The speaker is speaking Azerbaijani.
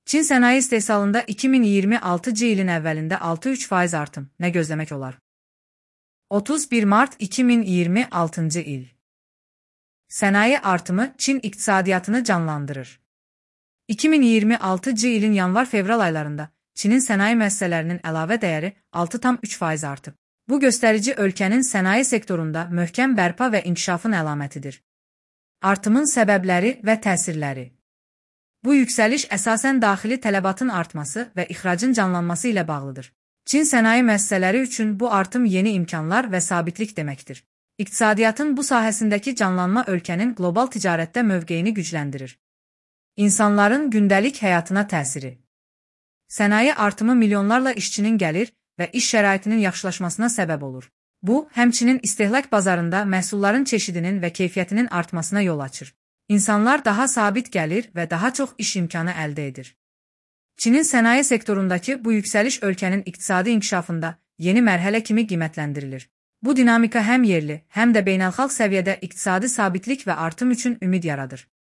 Çin sənaye istehsalında 2026 ilin əvvəlində 6,3% artım nə gözləmək olar? 31 mart 2026 il. Sənaye artımı Çin iqtisadiyyatını canlandırır. 2026 ilin yanvar-fevral aylarında Çinin sənaye müəssisələrinin əlavə dəyəri 6,3% artıb. Bu göstərici ölkənin sənaye sektorunda möhkəm bərpa və inkişafın əlamətidir. Artımın səbəbləri və təsirləri. Bu yüksəliş əsasən daxili tələbatın artması və ixracın canlanması ilə bağlıdır. Çin sənaye müəssisələri üçün bu artım yeni imkanlar və sabitlik deməkdir. İqtisadiyyatın bu sahəsindəki canlanma ölkənin qlobal ticarətdə mövqeyini gücləndirir. İnsanların gündəlik həyatına təsiri. Sənaye artımı milyonlarla işçinin gəlir və iş şəraitinin yaxşılaşmasına səbəb olur. Bu, həmçinin istehlak bazarında məhsulların çeşidinin və keyfiyyətinin artmasına yol açır. İnsanlar daha sabit gəlir və daha çox iş imkanı əldə edir. Çinin sənaye sektorundakı bu yüksəliş ölkənin iqtisadi inkişafında yeni mərhələ kimi qiymətləndirilir. Bu dinamika həm yerli, həm də beynəlxalq səviyyədə iqtisadi sabitlik və artım üçün ümid yaradır.